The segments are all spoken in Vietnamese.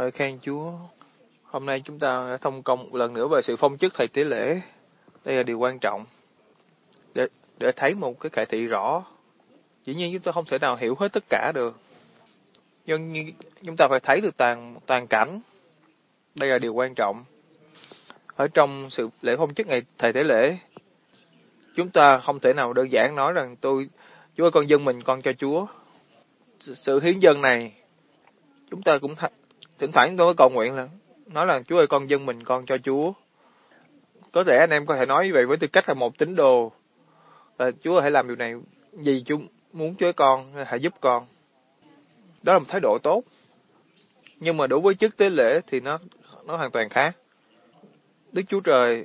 Lời khen Chúa. Hôm nay chúng ta đã thông công một lần nữa về sự phong chức thầy tế lễ. Đây là điều quan trọng. Để thấy một cái cải thị rõ. Dĩ nhiên chúng ta không thể nào hiểu hết tất cả được. Nhưng chúng ta phải thấy được toàn cảnh. Đây là điều quan trọng. Ở trong sự lễ phong chức ngày thầy tế lễ, chúng ta không thể nào đơn giản nói rằng Chúa ơi con dâng mình con cho Chúa. Sự hiến dâng này, chúng ta cũng thỉnh thoảng tôi cầu nguyện là nói là Chúa ơi con dâng mình con cho Chúa. Có thể anh em có thể nói như vậy với tư cách là một tín đồ, là Chúa ơi hãy làm điều này vì Chúa muốn Chúa con, hãy giúp con. Đó là một thái độ tốt. Nhưng mà đối với chức tế lễ thì nó hoàn toàn khác. Đức Chúa Trời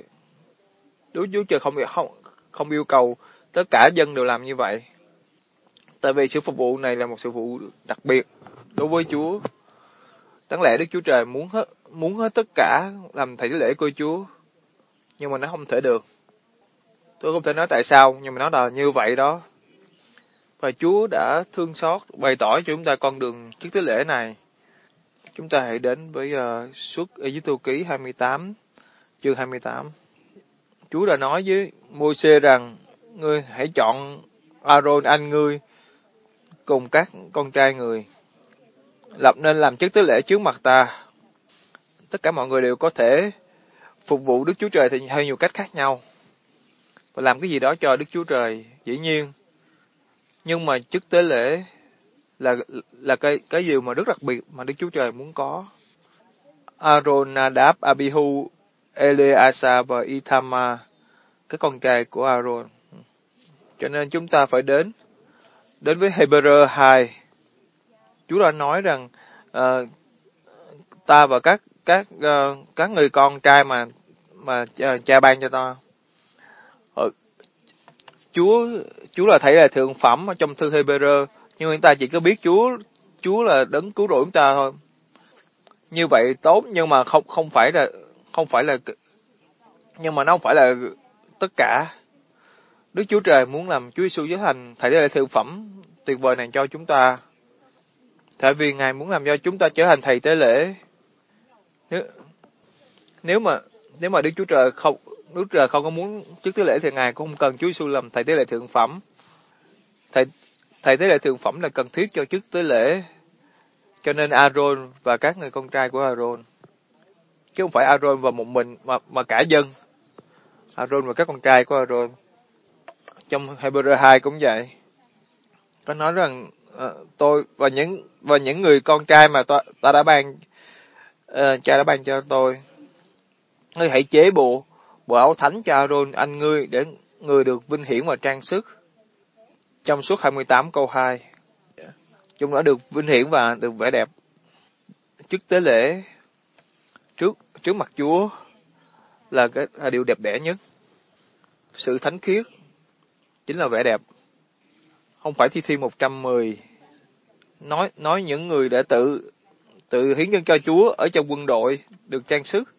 không yêu cầu tất cả dân đều làm như vậy. Tại vì sự phục vụ này là một sự phục vụ đặc biệt đối với Chúa. Đáng lẽ Đức Chúa Trời muốn hết tất cả làm thầy tế lễ của Chúa, nhưng mà nó không thể được. Tôi không thể nói tại sao, nhưng mà nó là như vậy đó. Và Chúa đã thương xót bày tỏ cho chúng ta con đường chức tế lễ này. Chúng ta hãy đến với Xuất Ê-díp-tô ký 28, chương 28. Chúa đã nói với Môi-se rằng, ngươi hãy chọn A-rôn anh ngươi cùng các con trai người, nên làm chức tế lễ trước mặt ta. Tất cả mọi người đều có thể phục vụ Đức Chúa Trời theo nhiều cách khác nhau, và làm cái gì đó cho Đức Chúa Trời, dĩ nhiên. Nhưng mà chức tế lễ là cái điều mà rất đặc biệt mà Đức Chúa Trời muốn có. A-rôn, Nadab, Abihu, Eleasa và Ithama, các con trai của A-rôn. Cho nên chúng ta phải đến với Hebrew 2. Chúa đã nói rằng ta và các người con trai mà cha ban cho ta. Chúa là thầy là thượng phẩm ở trong thư Hebrew, nhưng chúng ta chỉ có biết Chúa là đấng cứu rỗi chúng ta thôi. Như vậy tốt, nhưng mà không phải là nhưng mà nó không phải là tất cả. Đức Chúa Trời muốn làm Chúa Giêsu trở thành thầy tế lễ thượng phẩm tuyệt vời này cho chúng ta. Tại vì Ngài muốn làm cho chúng ta trở thành thầy tế lễ. Nếu mà Đức Chúa Trời không có muốn chức tế lễ thì Ngài cũng không cần Chúa Giêsu làm thầy tế lễ thượng phẩm. Thầy tế lễ thượng phẩm là cần thiết cho chức tế lễ. Cho nên A-rôn và các người con trai của A-rôn, chứ không phải A-rôn và một mình mà cả dân. A-rôn và các con trai của A-rôn. Trong Hebrew 2 cũng vậy. Có nói rằng tôi và những người con trai mà ta đã ban cha đã ban cho tôi, ngươi hãy chế bộ áo thánh cho A-rôn anh ngươi, để người được vinh hiển và trang sức. Trong Suốt 28 câu 2, chúng đã được vinh hiển và được vẻ đẹp. Chức tế lễ trước mặt Chúa là điều đẹp đẽ nhất. Sự thánh khiết chính là vẻ đẹp. Không phải Thi Thiên 110 nói những người đã tự hiến dâng cho Chúa ở trong quân đội được trang sức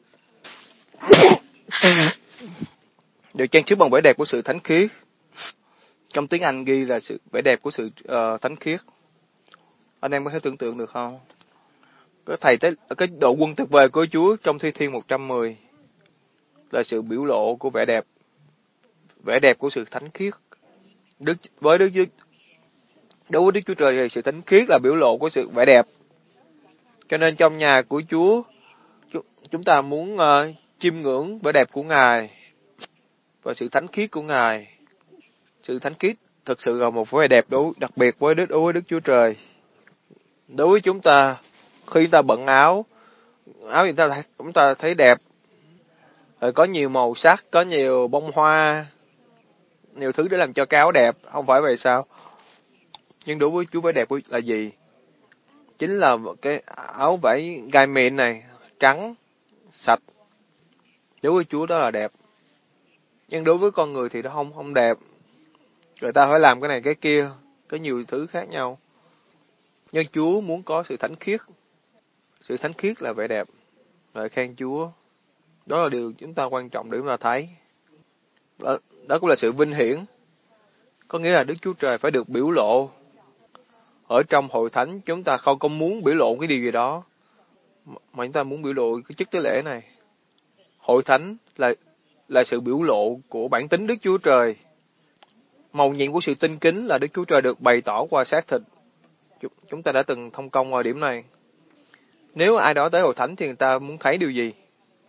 bằng vẻ đẹp của sự thánh khiết. Trong tiếng Anh ghi là sự vẻ đẹp của sự thánh khiết. Anh em có thể tưởng tượng được không? Cái đội quân tuyệt vời của Chúa trong Thi Thiên 110 là sự biểu lộ của vẻ đẹp của sự thánh khiết. Đối với Đức Chúa Trời thì sự thánh khiết là biểu lộ của sự vẻ đẹp. Cho nên trong nhà của Chúa, chúng ta muốn chiêm ngưỡng vẻ đẹp của Ngài và sự thánh khiết của Ngài. Sự thánh khiết thực sự là một vẻ đẹp đặc biệt đối với Đức Chúa Trời. Đối với chúng ta, khi chúng ta bận áo chúng ta thấy đẹp, rồi có nhiều màu sắc, có nhiều bông hoa, nhiều thứ để làm cho cái áo đẹp, không phải vậy sao? Nhưng đối với Chúa vẻ đẹp là gì? Chính là cái áo vải gai mịn này, trắng, sạch. Đối với Chúa đó là đẹp. Nhưng đối với con người thì nó không đẹp. Người ta phải làm cái này cái kia, có nhiều thứ khác nhau. Nhưng Chúa muốn có sự thánh khiết. Sự thánh khiết là vẻ đẹp. Lời khen Chúa. Đó là điều chúng ta quan trọng để chúng ta thấy. Đó cũng là sự vinh hiển. Có nghĩa là Đức Chúa Trời phải được biểu lộ. Ở trong hội thánh chúng ta không có muốn biểu lộ cái điều gì đó, mà chúng ta muốn biểu lộ cái chức tế lễ này. Hội thánh là sự biểu lộ của bản tính Đức Chúa Trời. Mầu nhiệm của sự tinh kính là Đức Chúa Trời được bày tỏ qua xác thịt. Chúng ta đã từng thông công vào điểm này. Nếu ai đó tới hội thánh thì người ta muốn thấy điều gì?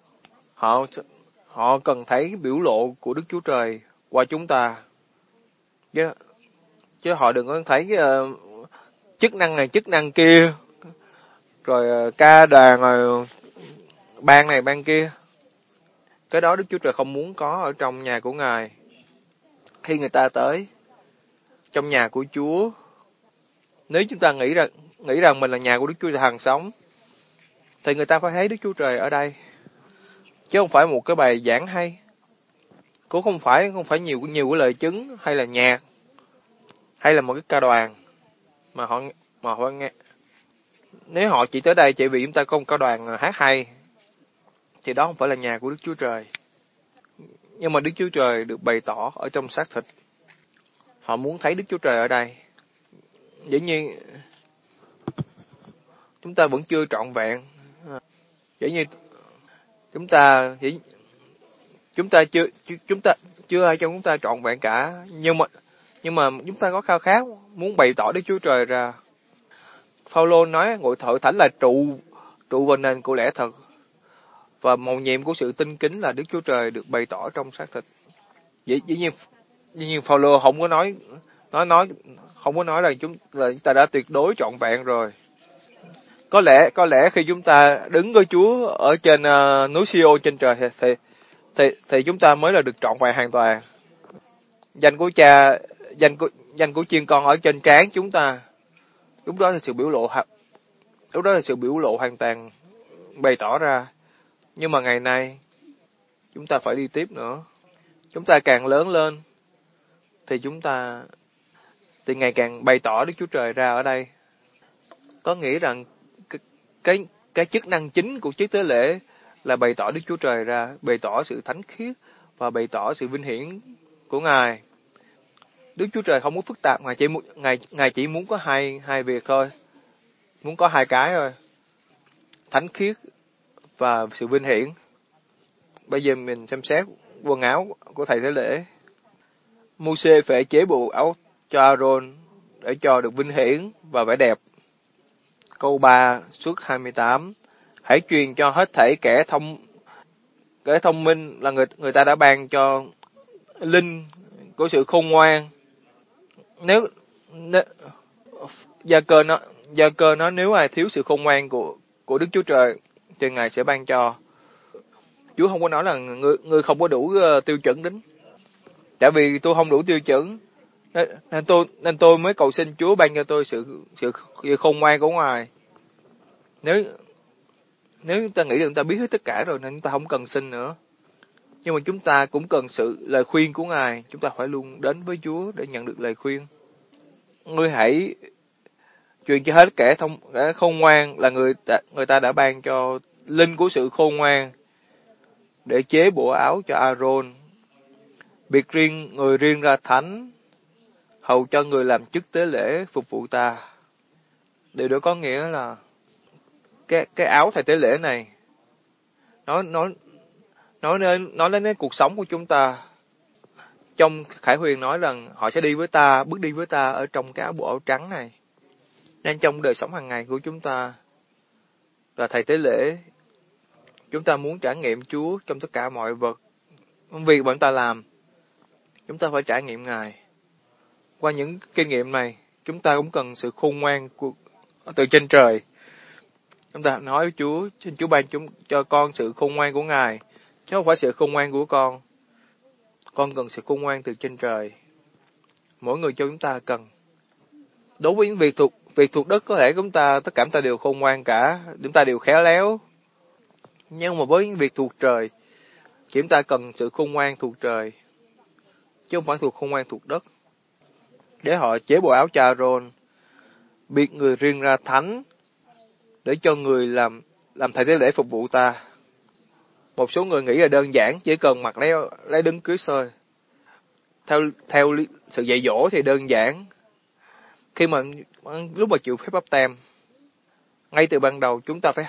Họ cần thấy biểu lộ của Đức Chúa Trời qua chúng ta. Chứ họ đừng có thấy chức năng này, chức năng kia, rồi ca đàn, rồi ban này, ban kia. Cái đó Đức Chúa Trời không muốn có ở trong nhà của Ngài. Khi người ta tới trong nhà của Chúa, nếu chúng ta nghĩ rằng mình là nhà của Đức Chúa Trời hằng sống, thì người ta phải thấy Đức Chúa Trời ở đây. Chứ không phải một cái bài giảng hay, cũng không phải nhiều cái lời chứng hay là nhạc, hay là một cái ca đoàn mà họ nghe. Nếu họ chỉ tới đây chỉ vì chúng ta có một ca đoàn hát hay, thì đó không phải là nhà của Đức Chúa Trời. Nhưng mà Đức Chúa Trời được bày tỏ ở trong xác thịt. Họ muốn thấy Đức Chúa Trời ở đây. Dĩ nhiên chúng ta vẫn chưa trọn vẹn. Dĩ nhiên chúng ta chưa ai trong chúng ta trọn vẹn cả, nhưng mà chúng ta có khao khát muốn bày tỏ Đức Chúa Trời ra. Phaolô nói hội thánh là trụ và nền của lẽ thật, và mầu nhiệm của sự tinh kính là Đức Chúa Trời được bày tỏ trong xác thịt. Dĩ nhiên Phaolô không có nói không có nói là chúng ta đã tuyệt đối trọn vẹn rồi. Có lẽ khi chúng ta đứng với Chúa ở trên núi Sion trên trời thì chúng ta mới là được trọn vẹn hoàn toàn. Danh của Chiên Con ở trên trán chúng ta. Lúc đó là sự biểu lộ hoàn toàn bày tỏ ra. Nhưng mà ngày nay chúng ta phải đi tiếp nữa. Chúng ta càng lớn lên thì ngày càng bày tỏ Đức Chúa Trời ra ở đây. Có nghĩa rằng cái chức năng chính của chức tế lễ là bày tỏ Đức Chúa Trời ra, bày tỏ sự thánh khiết và bày tỏ sự vinh hiển của Ngài. Đức Chúa Trời không muốn phức tạp, Ngài chỉ muốn có hai việc thôi. Muốn có hai cái thôi. Thánh khiết và sự vinh hiển. Bây giờ mình xem xét quần áo của thầy tế lễ. Mô-sê phải chế bộ áo cho A-rôn để cho được vinh hiển và vẻ đẹp. Câu 3 Suất 28. Hãy truyền cho hết thảy kẻ thông minh là người ta đã ban cho linh của sự khôn ngoan. Nếu Gia cơ nó nếu ai thiếu sự khôn ngoan của Đức Chúa Trời thì Ngài sẽ ban cho. Chúa không có nói là người không có đủ tiêu chuẩn đến. Tại vì tôi không đủ tiêu chuẩn nên tôi mới cầu xin Chúa ban cho tôi sự khôn ngoan của Ngài. Nếu chúng ta nghĩ rằng chúng ta biết hết tất cả rồi nên chúng ta không cần xin nữa. Nhưng mà chúng ta cũng cần sự lời khuyên của Ngài. Chúng ta phải luôn đến với Chúa để nhận được lời khuyên. Ngươi hãy truyền cho hết kẻ khôn ngoan là người ta đã ban cho linh của sự khôn ngoan để chế bộ áo cho A-rôn. Biệt người riêng ra thánh, hầu cho người làm chức tế lễ phục vụ ta. Điều đó có nghĩa là cái áo thầy tế lễ này nói đến cái cuộc sống của chúng ta. Trong Khải Huyền nói rằng họ sẽ bước đi với ta ở trong cái bộ áo trắng này. Nên trong đời sống hàng ngày của chúng ta là thầy tế lễ, chúng ta muốn trải nghiệm Chúa trong tất cả mọi việc bọn ta làm. Chúng ta phải trải nghiệm Ngài. Qua những kinh nghiệm này, chúng ta cũng cần sự khôn ngoan từ trên trời. Chúng ta nói với Chúa, xin Chúa ban cho con sự khôn ngoan của Ngài, chứ không phải sự khôn ngoan của con. Con cần sự khôn ngoan từ trên trời. Mỗi người cho chúng ta cần. Đối với những việc thuộc đất có thể tất cả chúng ta đều khôn ngoan cả, chúng ta đều khéo léo. Nhưng mà với những việc thuộc trời, chúng ta cần sự khôn ngoan thuộc trời, chứ không phải khôn ngoan thuộc đất. Để họ chế bộ áo cho A-rôn, biệt người riêng ra thánh, để cho người làm thầy tế lễ phục vụ ta. Một số người nghĩ là đơn giản, chỉ cần mặc lấy đấng Christ thôi. Theo sự dạy dỗ thì đơn giản. Lúc mà chịu phép báp têm, ngay từ ban đầu chúng ta phải học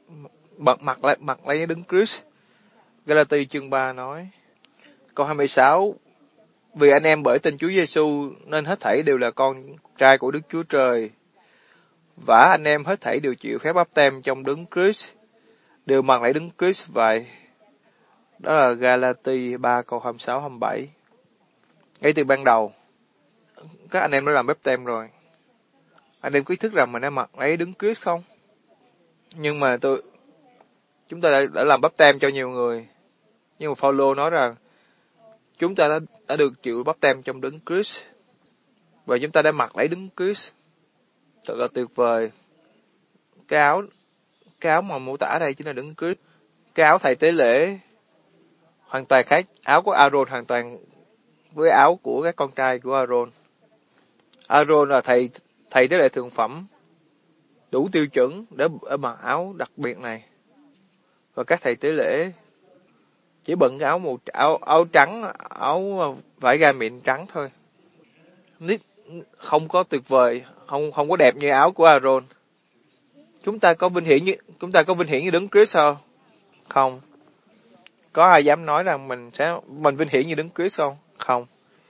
mặc lấy Đấng Christ. Galati chương 3 nói. Câu 26, vì anh em bởi tin Chúa Giêsu nên hết thảy đều là con trai của Đức Chúa Trời. Và anh em hết thảy đều chịu phép báp têm trong Đấng Christ, đều mặc lại Đấng Christ vậy. Đó là Galati 3 câu 26-27. Ngay từ ban đầu, các anh em đã làm báp têm rồi. Anh em có ý thức rằng mình đã mặc lấy Đấng Christ không? Nhưng mà chúng ta đã làm báp têm cho nhiều người. Nhưng mà Phaolô nói rằng chúng ta đã được chịu báp têm trong Đấng Christ và chúng ta đã mặc lấy Đấng Christ. Thật là tuyệt vời. Cái áo mà mô tả đây chính là Đấng Christ. Cái áo thầy tế lễ hoàn toàn khác. Áo của Aaron hoàn toàn với áo của các con trai của Aaron. Aaron là thầy tế lễ thượng phẩm, đủ tiêu chuẩn để mặc áo đặc biệt này. Và các thầy tế lễ chỉ bận cái áo trắng, áo vải gai mịn trắng thôi. Không có tuyệt vời, không có đẹp như áo của Aaron. Chúng ta có vinh hiển như Đấng Christ sao? Không. Có ai dám nói rằng mình vinh hiển như Đấng Christ không? Không.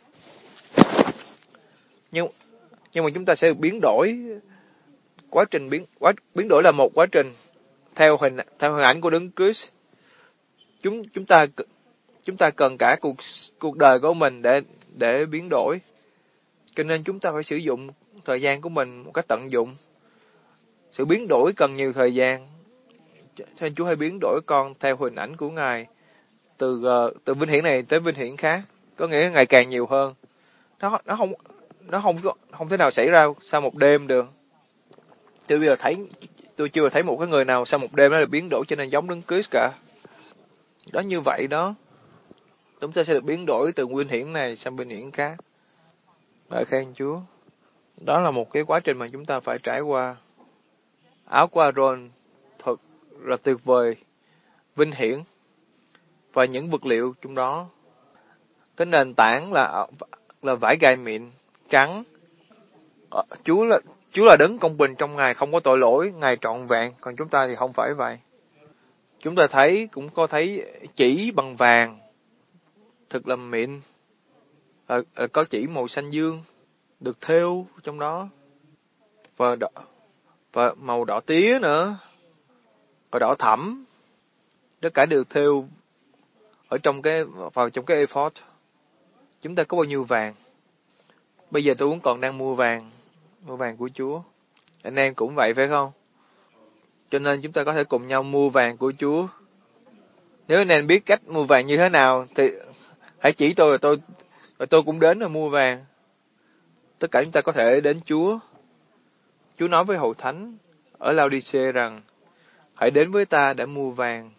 Nhưng mà chúng ta sẽ được biến đổi. Quá trình biến đổi là một quá trình theo hình ảnh của Đấng Christ. Chúng ta cần cả cuộc đời của mình để biến đổi. Cho nên chúng ta phải sử dụng thời gian của mình một cách tận dụng. Sự biến đổi cần nhiều thời gian. Cho nên Chúa hãy biến đổi con theo hình ảnh của Ngài. Từ vinh hiển này tới vinh hiển khác. Có nghĩa ngày càng nhiều hơn. Nó không thể nào xảy ra sau một đêm được. Tôi chưa thấy một cái người nào sau một đêm nó được biến đổi cho nên giống Đấng Christ cả. Đó như vậy đó. Chúng ta sẽ được biến đổi từ vinh hiển này sang vinh hiển khác. Ngợi khen Chúa. Đó là một cái quá trình mà chúng ta phải trải qua. Áo của Aaron thật là tuyệt vời, vinh hiển. Và những vật liệu trong đó. Cái nền tảng là vải gai mịn, trắng. Chúa là đấng công bình trong Ngài, không có tội lỗi, Ngài trọn vẹn. Còn chúng ta thì không phải vậy. Chúng ta cũng có thấy chỉ bằng vàng, thật là mịn. Có chỉ màu xanh dương, được thêu trong đó. Và màu đỏ tía nữa. Và đỏ thẫm. Tất cả được thêu vào trong cái ephod. Chúng ta có bao nhiêu vàng? Bây giờ tôi cũng còn đang mua vàng của Chúa. Anh em cũng vậy phải không? Cho nên chúng ta có thể cùng nhau mua vàng của Chúa. Nếu anh em biết cách mua vàng như thế nào thì hãy chỉ tôi rồi tôi cũng đến rồi mua vàng. Tất cả chúng ta có thể đến Chúa. Chúa nói với hội thánh ở Laodicea rằng hãy đến với ta để mua vàng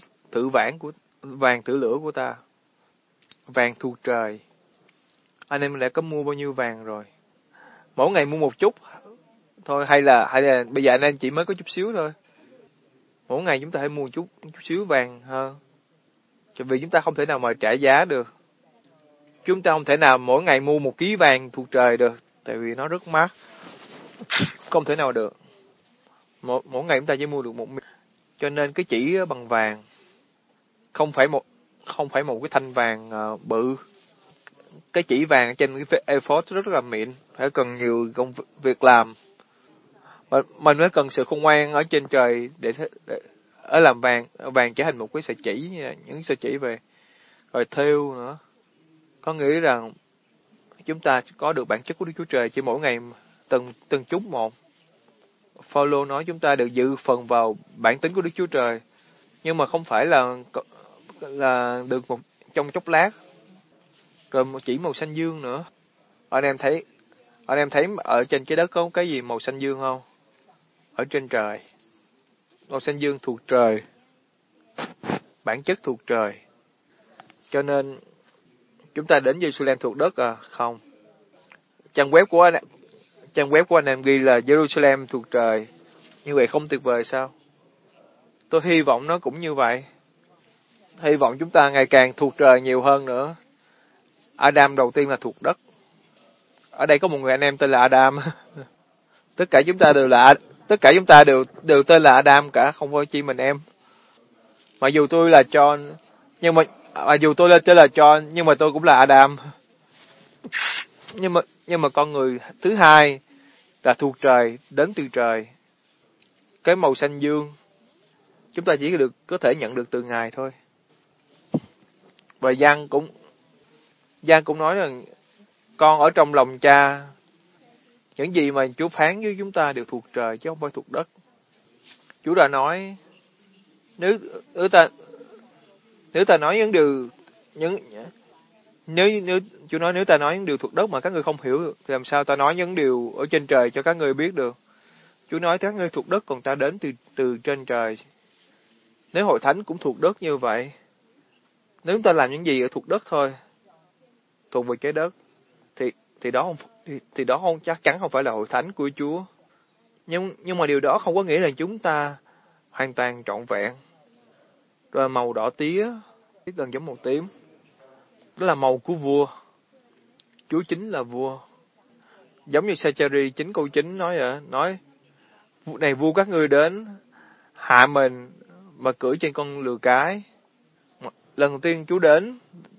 vàng thử lửa của ta. Vàng thuộc trời. Anh em đã có mua bao nhiêu vàng rồi? Mỗi ngày mua một chút thôi hay là bây giờ anh em chỉ mới có chút xíu thôi. Mỗi ngày chúng ta hãy mua chút xíu vàng hơn. Vì chúng ta không thể nào mà trả giá được. Chúng ta không thể nào mỗi ngày mua 1 ký vàng thuộc trời được. Tại vì nó rất mắc. Không thể nào được. Mỗi ngày chúng ta chỉ mua được 1 miếng. Cho nên cái chỉ bằng vàng. Không phải một cái thanh vàng bự. Cái chỉ vàng trên cái ephod rất là mịn. Phải cần nhiều công việc làm. Mình mới cần sự khôn ngoan ở trên trời để làm vàng trở thành một cái sợi chỉ, những sợi chỉ về rồi thêu nữa. Có nghĩa rằng chúng ta có được bản chất của Đức Chúa Trời chỉ mỗi ngày từng chút một. Phaolô nói chúng ta được dự phần vào bản tính của Đức Chúa Trời, nhưng mà không phải là được trong chốc lát. Rồi chỉ màu xanh dương nữa. Anh em thấy ở trên trái đất có cái gì màu xanh dương không? Ở trên trời. Màu xanh dương thuộc trời. Bản chất thuộc trời. Cho nên chúng ta đến Jerusalem thuộc đất à? Không. Trang web của anh em ghi là Jerusalem thuộc trời. Như vậy không tuyệt vời sao? Tôi hy vọng nó cũng như vậy. Hy vọng chúng ta ngày càng thuộc trời nhiều hơn nữa. Adam đầu tiên là thuộc đất. Ở đây có một người anh em tên là Adam. Tất cả chúng ta tất cả chúng ta đều tên là Adam cả, không phải chỉ mình em. Mặc dù tôi là John, mặc dù tôi là tên là John, nhưng mà tôi cũng là Adam. Nhưng mà con người thứ hai là thuộc trời, đến từ trời. Cái màu xanh dương chúng ta chỉ có thể nhận được từ Ngài thôi. Và Giăng cũng nói rằng con ở trong lòng Cha, những gì mà Chúa phán với chúng ta đều thuộc trời chứ không phải thuộc đất. Chúa đã nói nếu ta nói những điều nếu Chúa nói nếu ta nói những điều thuộc đất mà các ngươi không hiểu được, thì làm sao ta nói những điều ở trên trời cho các ngươi biết được. Chúa nói các ngươi thuộc đất, còn ta đến từ trên trời. Nếu hội thánh cũng thuộc đất như vậy, nếu chúng ta làm những gì ở thuộc đất thôi, thuộc về trái đất, thì đó không chắc chắn không phải là hội thánh của Chúa. Nhưng mà điều đó không có nghĩa là chúng ta hoàn toàn trọn vẹn. Rồi màu đỏ tía, gần giống màu tím, đó là màu của vua. Chúa chính là vua. Giống như Sa-cha-ri 9 câu 9 nói vậy, nói này vua các ngươi đến hạ mình và cưỡi trên con lừa cái. Lần đầu tiên Chúa đến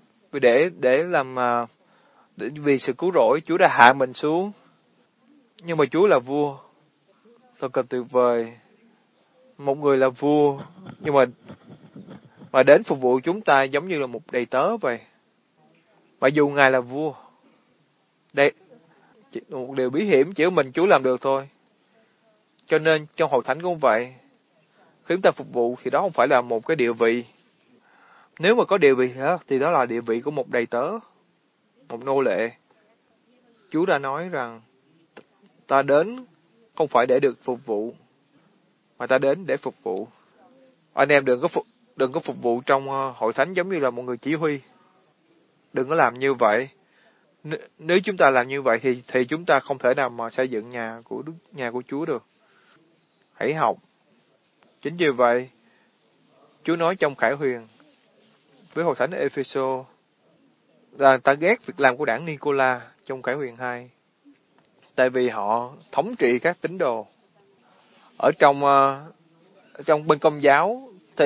vì sự cứu rỗi, Chúa đã hạ mình xuống. Nhưng mà Chúa là vua. Thật cần tuyệt vời. Một người là vua, nhưng mà đến phục vụ chúng ta giống như là một đầy tớ vậy. Mặc dù Ngài là vua. Đây, một điều bí hiểm chỉ có mình Chúa làm được thôi. Cho nên trong hội thánh cũng vậy. Khi chúng ta phục vụ thì đó không phải là một cái địa vị. Nếu mà có địa vị thì đó là địa vị của một đầy tớ, một nô lệ. Chúa đã nói rằng ta đến không phải để được phục vụ, mà ta đến để phục vụ. Anh em đừng có phục vụ trong hội thánh giống như là một người chỉ huy. Đừng có làm như vậy. Nếu chúng ta làm như vậy thì chúng ta không thể nào mà xây dựng nhà của Chúa được. Hãy học. Chính vì vậy, Chúa nói trong Khải Huyền với hội thánh ở Epheso là ta ghét việc làm của đảng Nicola trong Khải Huyền 2. Tại vì họ thống trị các tín đồ. Ở trong bên Công giáo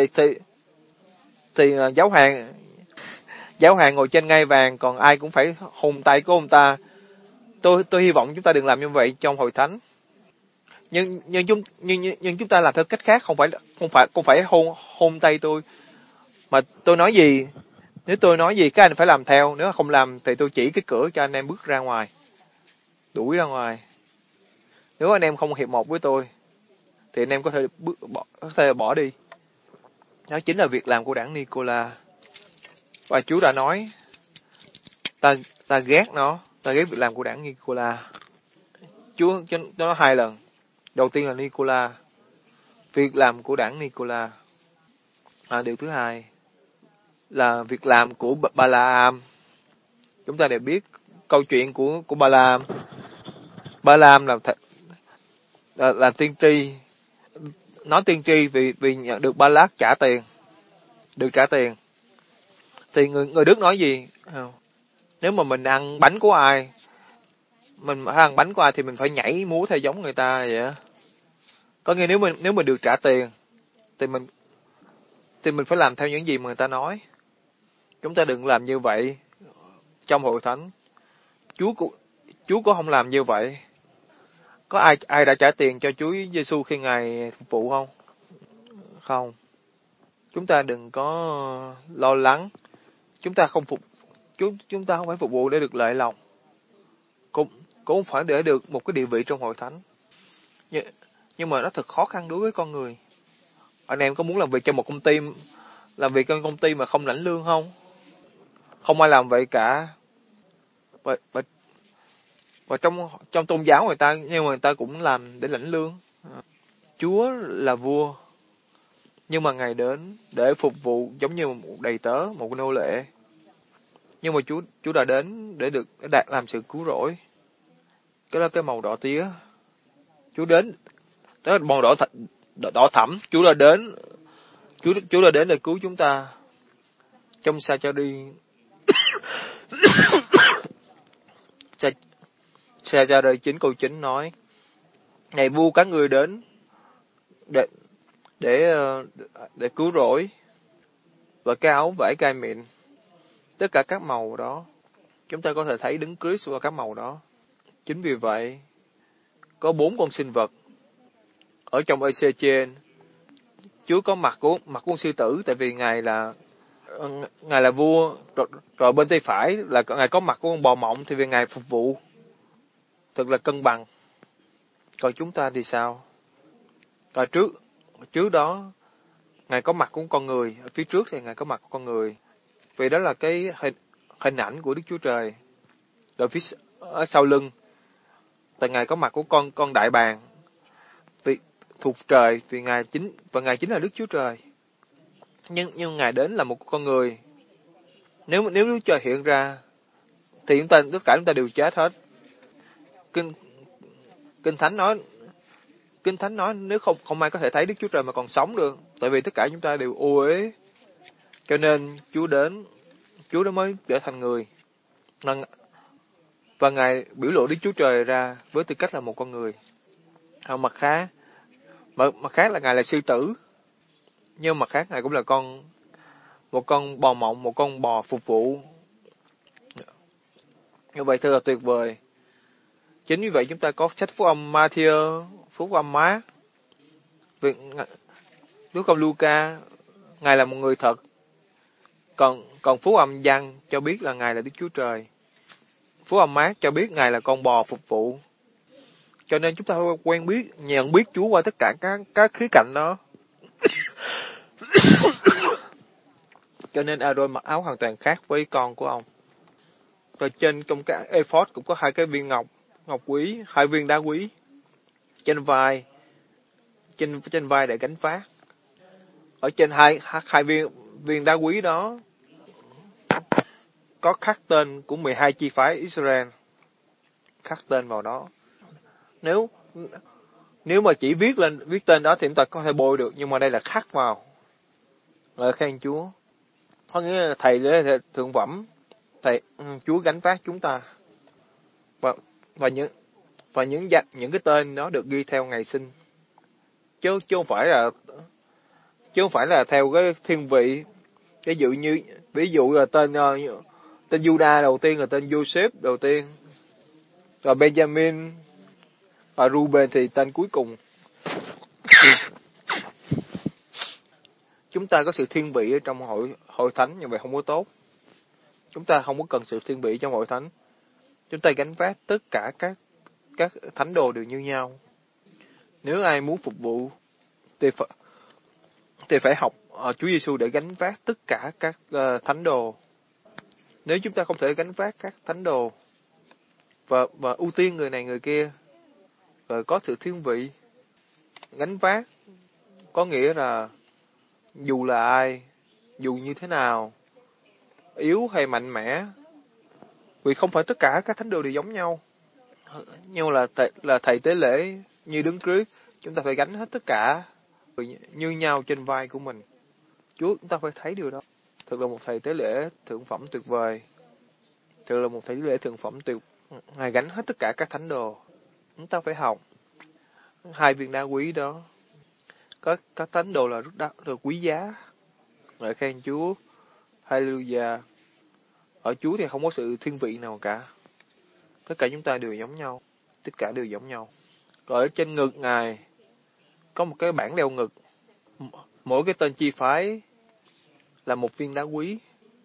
thì giáo hoàng ngồi trên ngai vàng, còn ai cũng phải hôn tay của ông ta. Tôi hy vọng chúng ta đừng làm như vậy trong hội thánh. Nhưng chúng ta làm theo cách khác, không phải hôn tay tôi, mà tôi nói gì, nếu tôi nói gì các anh phải làm theo, nếu không làm thì tôi chỉ cái cửa cho anh em bước ra ngoài, đuổi ra ngoài. Nếu anh em không hiệp một với tôi thì anh em có thể bỏ đi. Đó chính là việc làm của đảng Nicola. Và Chúa đã nói ta ghét việc làm của đảng Nicola. Chúa nó 2 lần. Đầu tiên là Nicola, việc làm của đảng Nicola. Điều thứ hai là việc làm của Balaam. Chúng ta đều biết câu chuyện của Balaam. Balaam là tiên tri, nói tiên tri vì nhận được Balak được trả tiền. Thì người Đức nói gì? Nếu mà mình ăn bánh của ai, thì mình phải nhảy múa theo giống người ta vậy á. Có nghĩa nếu mình được trả tiền thì mình phải làm theo những gì mà người ta nói. Chúng ta đừng làm như vậy trong hội thánh. Chúa cũng không làm như vậy. Có ai đã trả tiền cho Chúa Giêsu khi Ngài phục vụ không? Không. Chúng ta đừng có lo lắng. Chúng ta không phải phục vụ để được lợi lòng. Cũng không phải để được một cái địa vị trong hội thánh. Nhưng mà nó thật khó khăn đối với con người. Anh em có muốn làm việc trong một công ty mà không lãnh lương không? Không ai làm vậy cả. Và trong tôn giáo người ta, nhưng mà người ta cũng làm để lãnh lương. Chúa là vua, nhưng mà Ngài đến để phục vụ giống như một đầy tớ, một nô lệ. Nhưng mà Chúa đã đến để làm sự cứu rỗi. Cái đó cái màu đỏ tía. Chúa đến, đó là màu đỏ thẫm. Chúa đã đến để cứu chúng ta. Trong Sa-cha-ri Sa-cha-ri 9 câu 9 nói: này vua các ngươi đến để để cứu rỗi, và cái áo vải gai mịn, tất cả các màu đó. Chúng ta có thể thấy Đấng Christ qua các màu đó. Chính vì vậy, có 4 con sinh vật ở trong EC trên. Chúa có mặt của con sư tử, tại vì Ngài là vua, rồi bên tay phải là Ngài có mặt của con bò mộng, thì vì Ngài phục vụ thật là cân bằng. Còn chúng ta thì sao? Rồi trước đó Ngài có mặt của con người, ở phía trước thì Ngài có mặt của con người. Vì đó là cái hình ảnh của Đức Chúa Trời. Rồi phía ở sau lưng, tại Ngài có mặt của con đại bàng, vì thuộc trời, vì Ngài chính là Đức Chúa Trời. Nhưng Ngài đến là một con người. Nếu Đức Chúa Trời hiện ra, thì tất cả chúng ta đều chết hết. Kinh Thánh nói nếu không ai có thể thấy Đức Chúa Trời mà còn sống được, tại vì tất cả chúng ta đều ô uế. Cho nên Chúa đó mới trở thành người. Và Ngài biểu lộ Đức Chúa Trời ra với tư cách là một con người. Mặt khác là Ngài là sư tử. Nhưng mặt khác Ngài cũng là một con bò mộng, một con bò phục vụ. Như vậy thật là tuyệt vời. Chính vì vậy chúng ta có sách Phúc âm Matthew, Phúc âm Mác, Phúc âm Luca, Ngài là một người thật. Còn Phúc âm Giăng cho biết là Ngài là Đức Chúa Trời. Phúc âm Mác cho biết Ngài là con bò phục vụ. Cho nên chúng ta phải nhận biết Chúa qua tất cả các khía cạnh đó. Cho nên Aaron mặc áo hoàn toàn khác với con của ông. Rồi trong cái ephod cũng có 2 cái viên ngọc quý, 2 viên đá quý trên vai để gánh vác. Ở trên hai viên đá quý đó có khắc tên của 12 chi phái Israel, khắc tên vào đó. Nếu mà chỉ viết tên đó thì chúng ta có thể bôi được, nhưng mà đây là khắc vào. Lời khen Chúa. Có nghĩa là thầy lễ thượng phẩm, Chúa gánh vác chúng ta. Và những cái tên đó được ghi theo ngày sinh. Chứ không phải là theo cái thiên vị. Ví dụ là tên Judah đầu tiên là tên Joseph đầu tiên. Rồi Benjamin và Ruben thì tên cuối cùng. Chúng ta có sự thiên vị ở trong hội thánh, như vậy không có tốt. Chúng ta không có cần sự thiên vị trong hội thánh. Chúng ta gánh vác tất cả các thánh đồ đều như nhau. Nếu ai muốn phục vụ thì phải học Chúa Giêsu để gánh vác tất cả các thánh đồ. Nếu chúng ta không thể gánh vác các thánh đồ và ưu tiên người này người kia, rồi có sự thiên vị, gánh vác có nghĩa là dù là ai, dù như thế nào, yếu hay mạnh mẽ, vì không phải tất cả các thánh đồ đều giống nhau. Nhưng là thầy tế lễ như Đấng Christ, chúng ta phải gánh hết tất cả như nhau trên vai của mình. Chúa chúng ta phải thấy điều đó. Thật là một thầy tế lễ thượng phẩm tuyệt vời. Thật là một thầy tế lễ thượng phẩm tuyệt. Ngài gánh hết tất cả các thánh đồ. Chúng ta phải học 2 viên đá quý đó. Các thánh đồ là rất quý giá. Ngợi khen Chúa. Hallelujah. Ở Chúa thì không có sự thiên vị nào cả. Tất cả chúng ta đều giống nhau. Tất cả đều giống nhau. Rồi ở trên ngực Ngài có một cái bảng đeo ngực. Mỗi cái tên chi phái là một viên đá quý.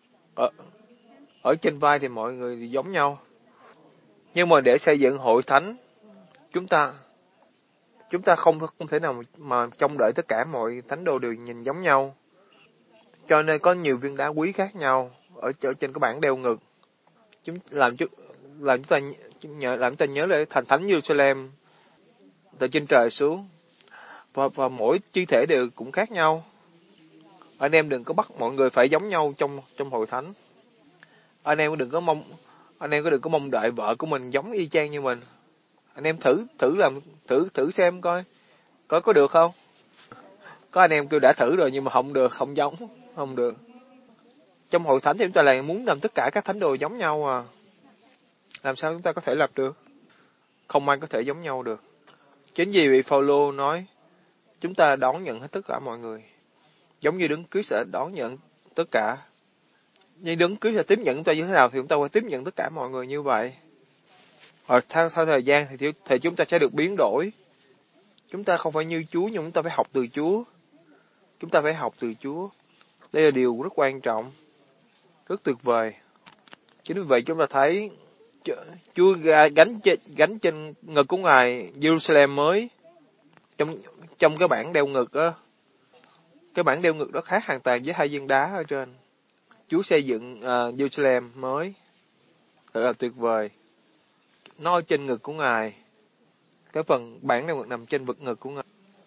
Ở trên vai thì mọi người giống nhau. Nhưng mà để xây dựng hội thánh, chúng ta không thể nào mà trông đợi tất cả mọi thánh đồ đều nhìn giống nhau. Cho nên có nhiều viên đá quý khác nhau ở trên cái bảng đeo ngực. Làm chúng ta nhớ lại thành thánh Jerusalem từ trên trời xuống. Và mỗi chi thể đều cũng khác nhau. Anh em đừng có bắt mọi người phải giống nhau trong hội thánh. Anh em đừng có mong đợi vợ của mình giống y chang như mình. Anh em thử xem coi có được không. Có anh em kêu đã thử rồi nhưng mà không được, không được. Trong hội thánh thì chúng ta lại muốn làm tất cả các thánh đồ giống nhau à. Làm sao chúng ta có thể làm được? Không ai có thể giống nhau được. Chính vì vị Phaolô nói chúng ta đón nhận hết tất cả mọi người. Giống như Đấng Christ sẽ đón nhận tất cả. Nhưng Đấng Christ sẽ tiếp nhận chúng ta như thế nào thì chúng ta phải tiếp nhận tất cả mọi người như vậy. Rồi theo thời gian thì chúng ta sẽ được biến đổi. Chúng ta không phải như Chúa, nhưng chúng ta phải học từ Chúa. Chúng ta phải học từ Chúa. Đây là điều rất quan trọng, rất tuyệt vời. Chính vì vậy chúng ta thấy Chúa gánh trên ngực của Ngài Jerusalem mới. Trong cái bảng đeo ngực á, cái bảng đeo ngực đó khác hoàn toàn với hai viên đá ở trên. Chúa xây dựng Jerusalem mới, thật là tuyệt vời. Nó ở trên ngực của Ngài. Cái phần bảng đeo ngực nằm trên vực ngực của Ngài.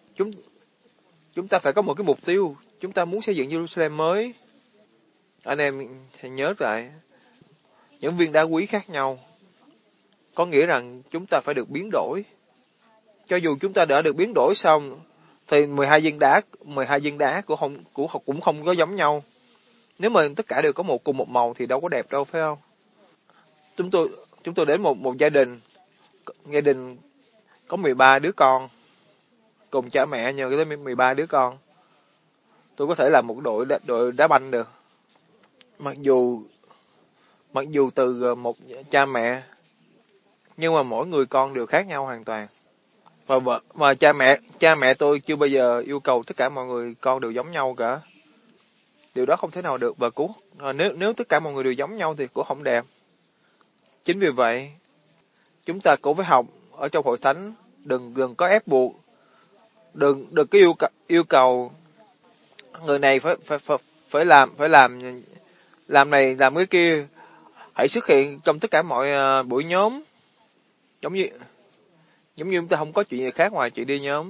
Chúng ta phải có một cái mục tiêu. Chúng ta muốn xây dựng Jerusalem mới. Anh em hãy nhớ lại, những viên đá quý khác nhau có nghĩa rằng chúng ta phải được biến đổi. Cho dù chúng ta đã được biến đổi xong thì 12 viên đá cũng không có giống nhau. Nếu mà tất cả đều có cùng một màu thì đâu có đẹp đâu, phải không? Chúng tôi đến một gia đình có 13 đứa con, cùng cha mẹ nhờ tới 13 đứa con. Tôi có thể làm một đội đá banh được. Mặc dù từ một cha mẹ, nhưng mà mỗi người con đều khác nhau hoàn toàn. Và cha mẹ tôi chưa bao giờ yêu cầu tất cả mọi người con đều giống nhau cả. Điều đó không thể nào được, và nếu tất cả mọi người đều giống nhau thì cũng không đẹp. Chính vì vậy, chúng ta cũng phải học ở trong hội thánh, đừng có ép buộc, đừng có yêu cầu người này phải làm này làm cái kia. Hãy xuất hiện trong tất cả mọi buổi nhóm, giống như chúng ta không có chuyện gì khác ngoài chuyện đi nhóm.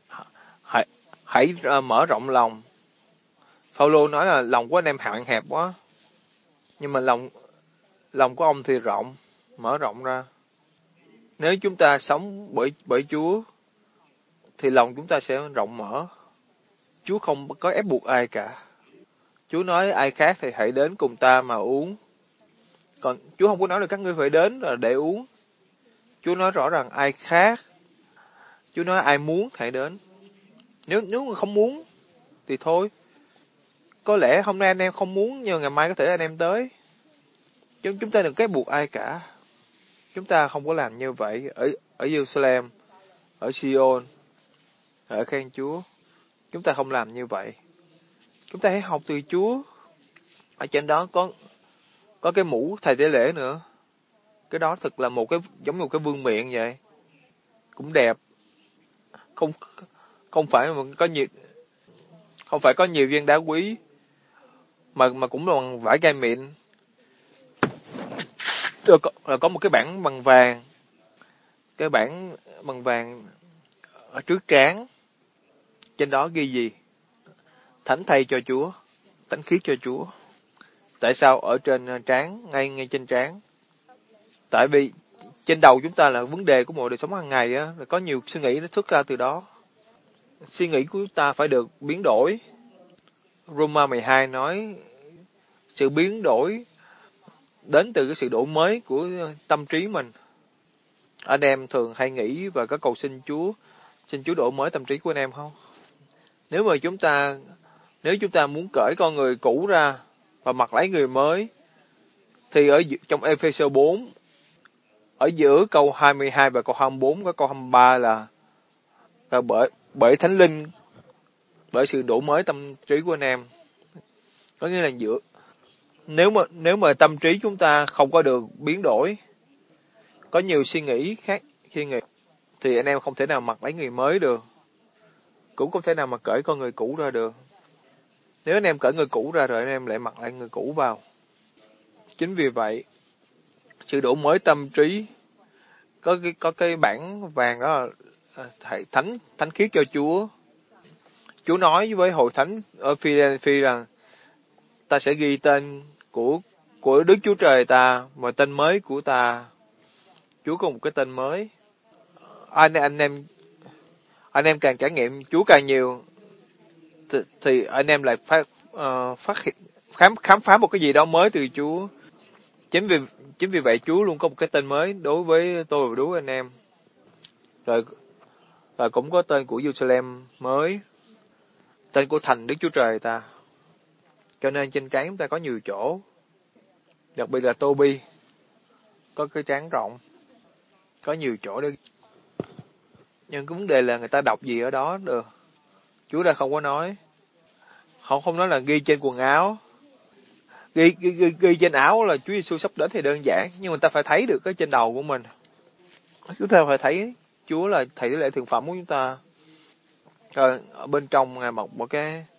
Hãy mở rộng lòng. Phaolô nói là lòng của anh em hạn hẹp quá, nhưng mà lòng của ông thì rộng, mở rộng ra. Nếu chúng ta sống bởi Chúa thì lòng chúng ta sẽ rộng mở. Chúa không có ép buộc ai cả. Chúa nói ai khác thì hãy đến cùng ta mà uống. Còn Chúa không có nói là các ngươi phải đến là để uống. Chúa nói rõ ràng ai khác. Chúa nói ai muốn hãy đến. Nếu mà không muốn thì thôi. Có lẽ hôm nay anh em không muốn, nhưng ngày mai có thể anh em tới. Chúng ta đừng ép buộc ai cả. Chúng ta không có làm như vậy ở Jerusalem, ở Sion, ở khen Chúa. Chúng ta không làm như vậy. Chúng ta hãy học từ Chúa. Ở trên đó có cái mũ thầy tế lễ nữa. Cái đó thật là giống như một cái vương miện vậy. Cũng đẹp. Không phải có nhiều viên đá quý, mà cũng là bằng vải gai mịn. Rồi có một cái bảng bằng vàng. Cái bảng bằng vàng ở trước trán. Trên đó ghi gì? Thánh thay cho Chúa, thánh khiết cho Chúa. Tại sao ở trên trán, ngay trên trán? Tại vì trên đầu chúng ta là vấn đề của mọi đời sống hàng ngày á, có nhiều suy nghĩ nó xuất ra từ đó. Suy nghĩ của chúng ta phải được biến đổi. Roma 12 nói sự biến đổi đến từ cái sự đổi mới của tâm trí mình. Anh em thường hay nghĩ và có cầu xin Chúa đổi mới tâm trí của anh em không? Nếu chúng ta muốn cởi con người cũ ra và mặc lấy người mới, thì trong Ê-phê-sơ 4, ở giữa câu 22 và câu 24, có câu 23 là bởi Thánh Linh, bởi sự đổi mới tâm trí của anh em. Có nghĩa là nếu mà tâm trí chúng ta không có được biến đổi, có nhiều suy nghĩ khác, thì anh em không thể nào mặc lấy người mới được, cũng không thể nào mà cởi con người cũ ra được. Nếu anh em cởi người cũ ra rồi, anh em lại mặc lại người cũ vào. Chính vì vậy, sự đổi mới tâm trí, có cái bảng vàng đó là thánh khiết cho Chúa. Chúa nói với hội thánh ở Philadelphia rằng ta sẽ ghi tên của Đức Chúa Trời ta và tên mới của ta. Chúa có một cái tên mới. Anh em càng trải nghiệm Chúa càng nhiều thì anh em lại phát hiện khám phá một cái gì đó mới từ Chúa. Chính vì vậy Chúa luôn có một cái tên mới đối với tôi và đối với anh em. Rồi và cũng có tên của Jerusalem mới, tên của thành Đức Chúa Trời ta. Cho nên trên trán chúng ta có nhiều chỗ, đặc biệt là Tô-bi, có cái trán rộng, có nhiều chỗ để. Nhưng cái vấn đề là người ta đọc gì ở đó được. Chúa đã không có nói. Không nói là ghi trên quần áo. Ghi trên áo là Chúa Giêsu sắp đến thì đơn giản, nhưng người ta phải thấy được cái trên đầu của mình. Chúng ta phải thấy Chúa là thầy tế lễ thượng phẩm của chúng ta. Rồi ở bên trong Ngài mặc một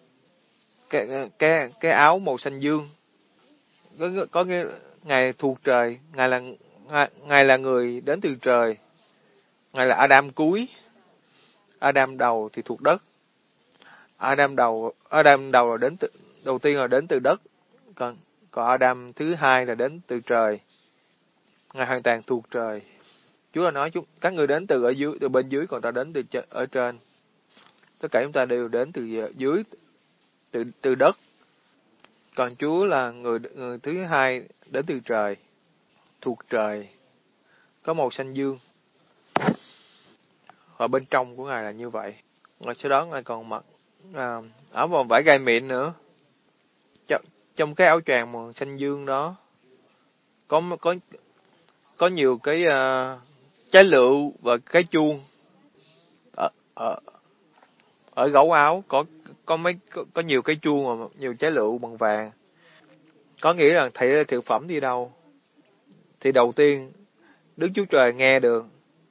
cái áo màu xanh dương. Có cái Ngài thuộc trời, Ngài là người đến từ trời. Ngài là Adam cuối. Adam đầu thì thuộc đất. Adam đầu là đầu tiên là đến từ đất. Còn Adam thứ hai là đến từ trời. Ngài hoàn toàn thuộc trời. Chúa là nói các người đến từ bên dưới, còn ta đến từ ở trên. Tất cả chúng ta đều đến từ dưới, từ đất. Còn Chúa là người thứ hai đến từ trời, thuộc trời, có màu xanh dương. Và bên trong của Ngài là như vậy. Rồi sau đó Ngài còn mặc áo bằng vải gai mịn nữa. Trong cái áo choàng màu xanh dương đó có nhiều cái trái lựu và cái chuông. Ở gấu áo có nhiều cái chuông và nhiều trái lựu bằng vàng. Có nghĩa là thầy thực phẩm đi đâu thì đầu tiên Đức Chúa Trời nghe được.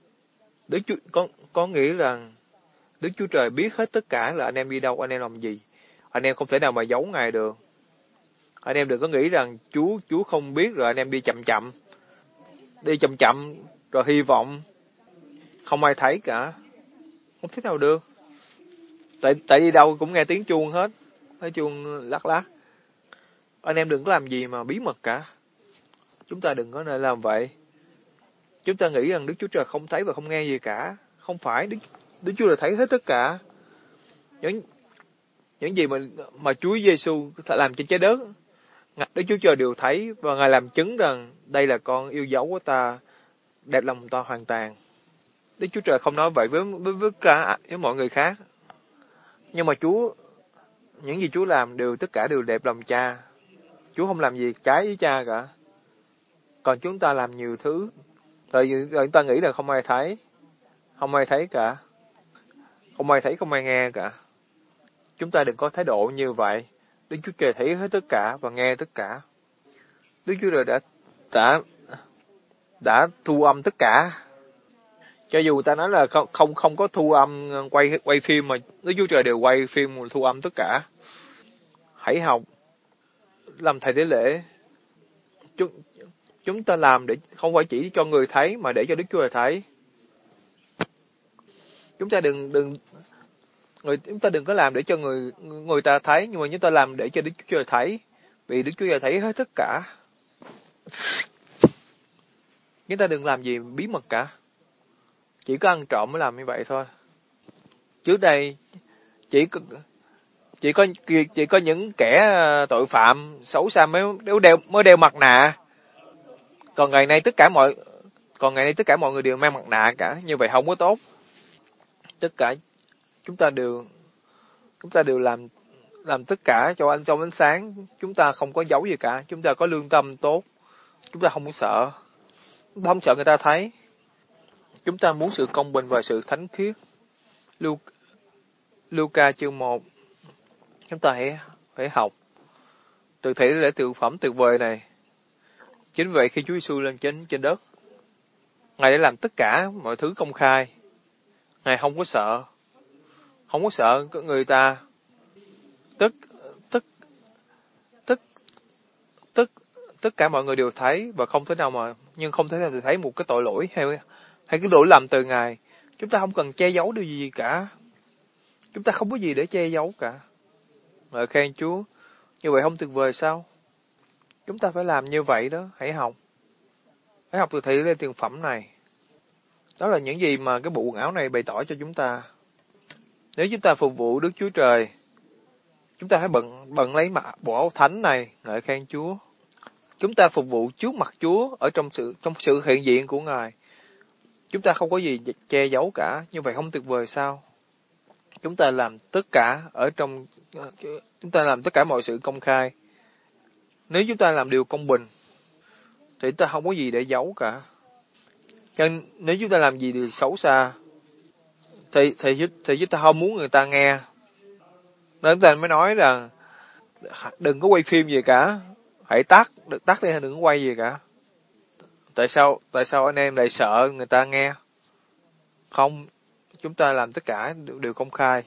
Có nghĩa là Đức Chúa Trời biết hết tất cả là anh em đi đâu, anh em làm gì. Anh em không thể nào mà giấu Ngài được. Anh em đừng có nghĩ rằng Chúa không biết rồi anh em đi chậm chậm rồi hy vọng không ai thấy cả. Không thể nào được. Tại đi đâu cũng nghe tiếng chuông hết. Tiếng chuông lắc lắc. Anh em đừng có làm gì mà bí mật cả. Chúng ta đừng có nên làm vậy. Chúng ta nghĩ rằng Đức Chúa Trời không thấy và không nghe gì cả. Không phải. Đức Chúa Trời thấy hết tất cả. Những gì mà Chúa Giêsu làm trên trái đất, Đức Chúa Trời đều thấy, và Ngài làm chứng rằng đây là con yêu dấu của ta, đẹp lòng ta hoàn toàn. Đức Chúa Trời không nói vậy với mọi người khác. Nhưng mà những gì Chúa làm tất cả đều đẹp lòng Cha. Chúa không làm gì trái với Cha cả. Còn chúng ta làm nhiều thứ, rồi chúng ta nghĩ là không ai thấy cả. Không ai thấy, không ai nghe cả. Chúng ta đừng có thái độ như vậy. Đức Chúa Trời thấy hết tất cả và nghe tất cả. Đức Chúa Trời đã thu âm tất cả. Cho dù người ta nói là không có thu âm quay phim, mà Đức Chúa Trời đều quay phim thu âm tất cả. Hãy học làm thầy tế lễ. Chúng ta làm để không phải chỉ cho người thấy, mà để cho Đức Chúa Trời thấy. Chúng ta đừng có làm để cho người ta thấy, nhưng mà chúng ta làm để cho Đức Chúa Trời thấy, vì Đức Chúa Trời thấy hết tất cả. Chúng ta đừng làm gì bí mật cả. Chỉ có ăn trộm mới làm như vậy thôi. Trước đây chỉ có những kẻ tội phạm xấu xa mới đeo mặt nạ. Còn ngày nay tất cả mọi người đều mang mặt nạ cả, như vậy không có tốt. Tất cả chúng ta đều làm tất cả trong ánh sáng. Chúng ta không có giấu gì cả. Chúng ta có lương tâm tốt. Chúng ta không sợ. Chúng ta không sợ người ta thấy. Chúng ta muốn sự công bình và sự thánh khiết. Luca chương 1. Chúng ta hãy học từ thể lễ thực phẩm tuyệt vời này. Chính vậy khi Chúa Giêsu lên trên đất, Ngài đã làm tất cả mọi thứ công khai. Ngài không có sợ người ta. Tất cả mọi người đều thấy, và không thể nào thấy một cái tội lỗi hay cái lỗi lầm từ Ngài. Chúng ta không cần che giấu điều gì cả. Chúng ta không có gì để che giấu cả. Ngợi khen Chúa. Như vậy không tuyệt vời sao? Chúng ta phải làm như vậy đó. Hãy học từ thầy lễ thực phẩm này. Đó là những gì mà cái bộ quần áo này bày tỏ cho chúng ta. Nếu chúng ta phục vụ Đức Chúa Trời, chúng ta hãy bận lấy bộ áo thánh này. Ngợi khen Chúa. Chúng ta phục vụ trước mặt Chúa ở trong sự hiện diện của Ngài. Chúng ta không có gì che giấu cả, như vậy không tuyệt vời sao? Chúng ta làm tất cả chúng ta làm tất cả mọi sự công khai. Nếu chúng ta làm điều công bình, thì chúng ta không có gì để giấu cả. Nếu chúng ta làm gì điều xấu xa, thì chúng ta không muốn người ta nghe. Nên chúng ta mới nói rằng, đừng có quay phim gì cả, hãy tắt đi, đừng có quay gì cả. Tại sao anh em lại sợ người ta nghe? Không, chúng ta làm tất cả đều công khai.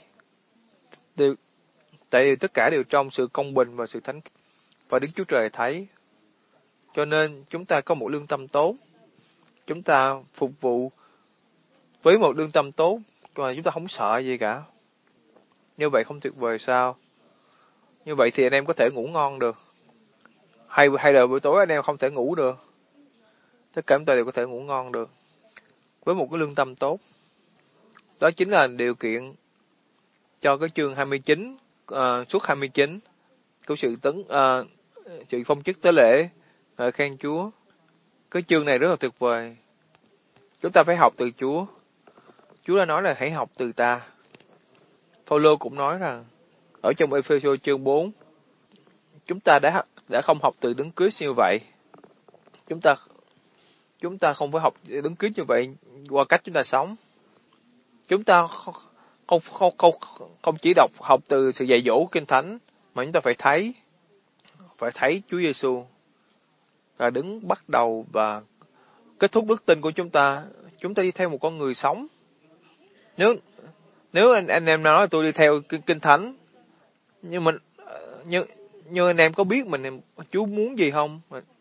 Tại vì tất cả đều trong sự công bình và sự thánh khiết, và Đức Chúa Trời thấy. Cho nên chúng ta có một lương tâm tốt. Chúng ta phục vụ với một lương tâm tốt, và chúng ta không sợ gì cả. Như vậy không tuyệt vời sao? Như vậy thì anh em có thể ngủ ngon được. Hay là buổi tối anh em không thể ngủ được. Tất cả chúng ta đều có thể ngủ ngon được. Với một cái lương tâm tốt. Đó chính là điều kiện cho cái chương 29, suốt 29, của sự phong chức tế lễ, khen Chúa. Cái chương này rất là tuyệt vời. Chúng ta phải học từ Chúa. Chúa đã nói là hãy học từ ta. Phaolô cũng nói rằng, ở trong Ê-phê-sô chương 4, chúng ta đã không học từ Đấng Christ như vậy. Chúng ta không phải học Đấng Christ như vậy qua cách chúng ta sống. Chúng ta không chỉ học từ sự dạy dỗ Kinh Thánh, mà chúng ta phải thấy Chúa Giêsu là đứng bắt đầu và kết thúc đức tin của chúng ta. Chúng ta đi theo một con người sống. Nếu anh em nói tôi đi theo Kinh Thánh, nhưng anh em có biết Chúa muốn gì không?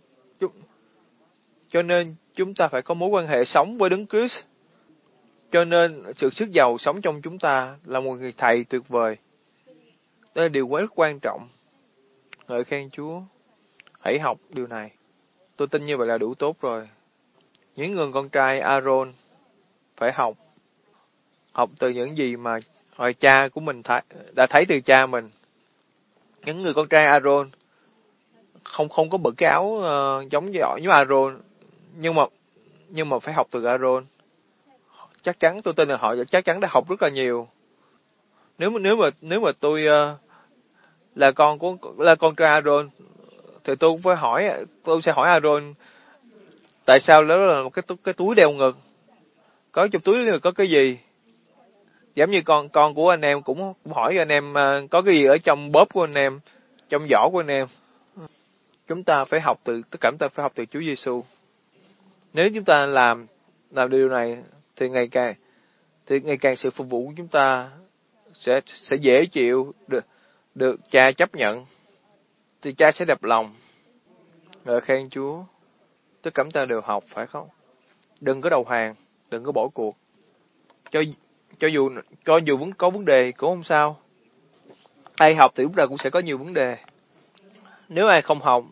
Cho nên chúng ta phải có mối quan hệ sống với Đấng Christ. Cho nên sự sức giàu sống trong chúng ta là một người thầy tuyệt vời. Đây là điều rất quan trọng. Ngợi khen Chúa. Hãy học điều này. Tôi tin như vậy là đủ tốt rồi. Những người con trai Aaron phải học. Học từ những gì mà hồi cha của mình đã thấy từ cha mình. Những người con trai Aaron không có bận cái áo giống như Aaron, nhưng mà phải học từ Aaron. Chắc chắn tôi tin là họ chắc chắn đã học rất là nhiều. Nếu mà tôi là con trai Aaron, thì tôi sẽ hỏi Aaron tại sao đó là một cái túi đeo ngực, có trong túi có cái gì. Giống như con của anh em cũng hỏi anh em có cái gì ở trong bóp của anh em, trong giỏ của anh em. Chúng ta phải học tất cả chúng ta phải học từ Chúa Giêsu. Nếu chúng ta làm điều này thì ngày càng sự phục vụ của chúng ta sẽ dễ chịu, được cha chấp nhận, thì cha sẽ đẹp lòng. Ngợi khen Chúa. Tất cả chúng ta đều học, phải không? Đừng có đầu hàng, đừng có bỏ cuộc. Cho dù có vấn đề cũng không sao. Ai học thì lúc nào cũng sẽ có nhiều vấn đề. Nếu ai không học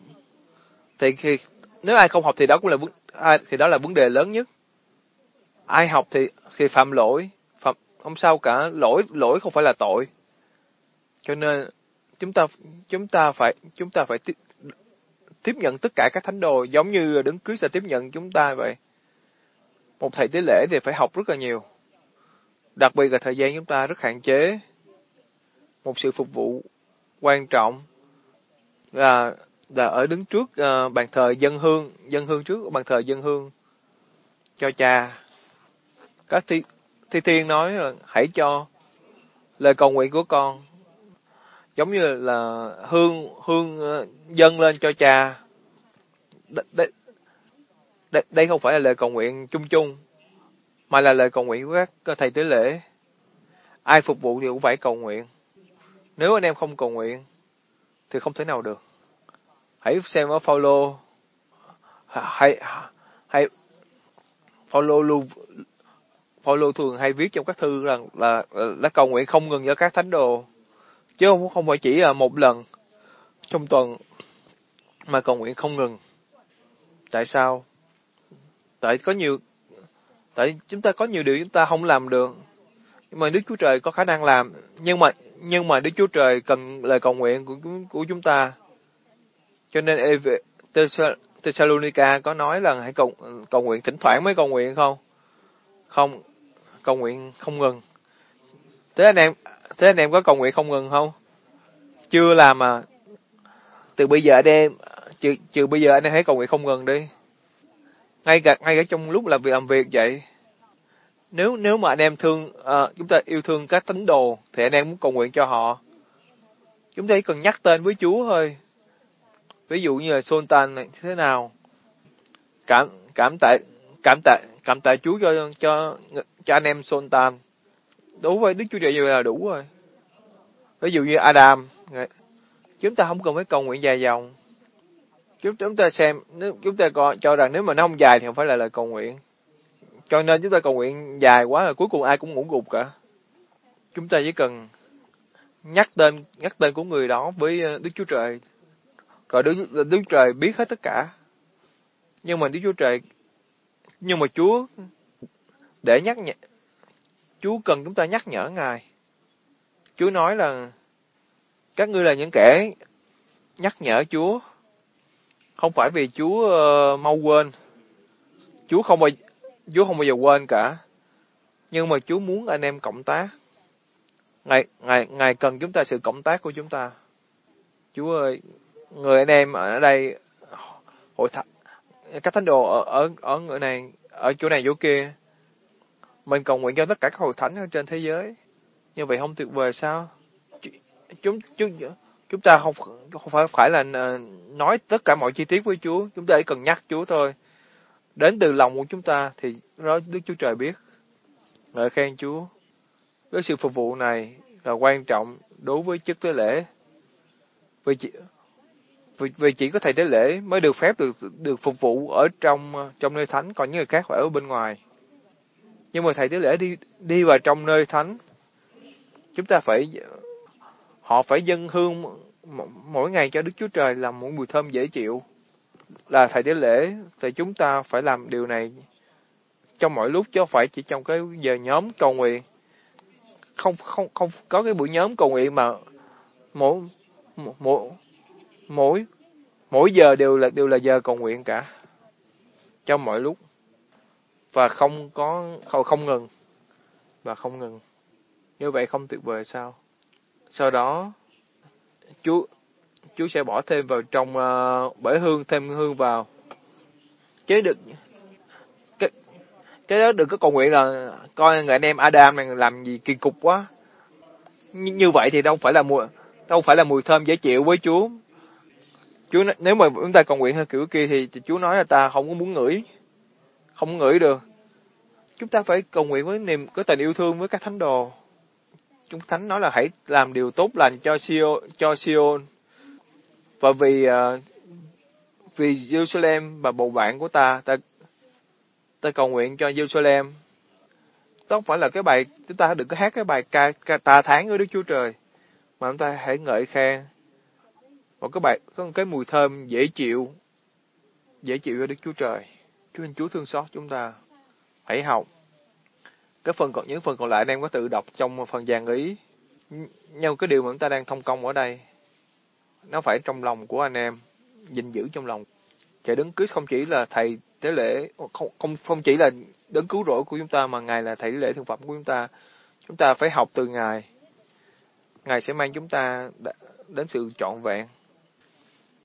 thì đó là vấn đề lớn nhất. Ai học thì phạm lỗi, không sao cả, lỗi không phải là tội. Cho nên chúng ta phải tiếp nhận tất cả các thánh đồ giống như Đấng Christ đã tiếp nhận chúng ta vậy. Một thầy tế lễ thì phải học rất là nhiều. Đặc biệt là thời gian chúng ta rất hạn chế. Một sự phục vụ quan trọng là ở đứng trước bàn thờ dân hương trước bàn thờ dân hương cho cha. Các thi thiên nói là hãy cho lời cầu nguyện của con giống như là hương dâng lên cho cha. Đây không phải là lời cầu nguyện chung chung, mà là lời cầu nguyện của các thầy tế lễ. Ai phục vụ thì cũng phải cầu nguyện. Nếu anh em không cầu nguyện thì không thể nào được. Hãy xem ở Phaolô, Phaolô thường hay viết trong các thư rằng là cầu nguyện không ngừng cho các thánh đồ, chứ không phải chỉ là một lần trong tuần, mà cầu nguyện không ngừng. Tại sao? Tại chúng ta có nhiều điều chúng ta không làm được, nhưng mà Đức Chúa Trời có khả năng làm. Nhưng mà Đức Chúa Trời cần lời cầu nguyện của chúng ta. Cho nên Thessalonica có nói là hãy cầu nguyện thỉnh thoảng mới cầu nguyện không? Không, cầu nguyện không ngừng. Thế anh em có cầu nguyện không ngừng không? Chưa làm mà. Từ bây giờ anh em, trừ bây giờ anh em hãy cầu nguyện không ngừng đi. Ngay cả trong lúc làm việc vậy. Nếu mà anh em chúng ta yêu thương các tín đồ thì anh em muốn cầu nguyện cho họ. Chúng ta chỉ cần nhắc tên với Chúa thôi. Ví dụ như là Sultan này thế nào, cảm cảm tạ cảm tạ Chúa cho anh em Sultan. Đối với Đức Chúa Trời như vậy là đủ rồi. Ví dụ như Adam, chúng ta không cần phải cầu nguyện dài dòng. Chúng ta xem, nếu chúng ta cho rằng nếu mà nó không dài thì không phải là lời cầu nguyện. Cho nên chúng ta cầu nguyện dài quá là cuối cùng ai cũng ngủ gục cả. Chúng ta chỉ cần nhắc tên của người đó với Đức Chúa Trời. Rồi Đức Chúa Trời biết hết tất cả. Nhưng mà Chúa để Chúa cần chúng ta nhắc nhở Ngài. Chúa nói là các ngươi là những kẻ nhắc nhở Chúa. Không phải vì Chúa mau quên. Chúa không bao giờ quên cả. Nhưng mà Chúa muốn anh em cộng tác. Ngài cần chúng ta sự cộng tác của chúng ta. Chúa ơi, người anh em ở đây, các thánh đồ ở người này, ở chỗ này chỗ kia, mình cầu nguyện cho tất cả các hội thánh ở trên thế giới. Như vậy không tuyệt vời sao? Chúng ta không phải là nói tất cả mọi chi tiết với Chúa, chúng ta chỉ cần nhắc Chúa thôi. Đến từ lòng của chúng ta thì đó Đức Chúa Trời biết. Ngợi khen Chúa. Cái sự phục vụ này là quan trọng đối với chức tế lễ. Vì chỉ có thầy tế lễ mới được phép được phục vụ ở trong nơi thánh, còn những người khác phải ở bên ngoài. Nhưng mà thầy tế lễ đi vào trong nơi thánh, họ phải dâng hương mỗi ngày cho Đức Chúa Trời làm một mùi thơm dễ chịu. Là thầy tế lễ thì chúng ta phải làm điều này trong mọi lúc, chứ không phải chỉ trong cái giờ nhóm cầu nguyện. Không có cái buổi nhóm cầu nguyện mà mỗi giờ đều là giờ cầu nguyện cả, trong mọi lúc, và không ngừng. Như vậy không tuyệt vời sao? Sau đó Chúa sẽ bỏ thêm vào trong bể hương, thêm hương vào. Chứ cái đó đừng có cầu nguyện là coi người anh em Adam này làm gì kỳ cục quá. Như vậy thì đâu phải là mùi thơm dễ chịu với Chúa. Nếu mà chúng ta cầu nguyện theo kiểu kia thì Chúa nói là ta không có muốn ngửi, không ngửi được. Chúng ta phải cầu nguyện với có tình yêu thương với các thánh đồ. Chúng thánh nói là hãy làm điều tốt lành cho Sion, và vì Jerusalem và bầu bạn của ta cầu nguyện cho Jerusalem. Đó không phải là cái bài, chúng ta đừng có hát cái bài ca ta tháng với Đức Chúa Trời, mà chúng ta hãy ngợi khen một cái mùi thơm dễ chịu cho Đức Chúa Trời. Chúa thương xót chúng ta. Hãy học. Những phần còn lại anh em có tự đọc trong phần dàn ý. Nhưng cái điều mà chúng ta đang thông công ở đây, nó phải trong lòng của anh em, gìn giữ trong lòng. Trời Đấng Christ không chỉ là thầy tế lễ, không chỉ là Đấng cứu rỗi của chúng ta, mà Ngài là thầy tế lễ thực phẩm của chúng ta. Chúng ta phải học từ Ngài. Ngài sẽ mang chúng ta đến sự trọn vẹn.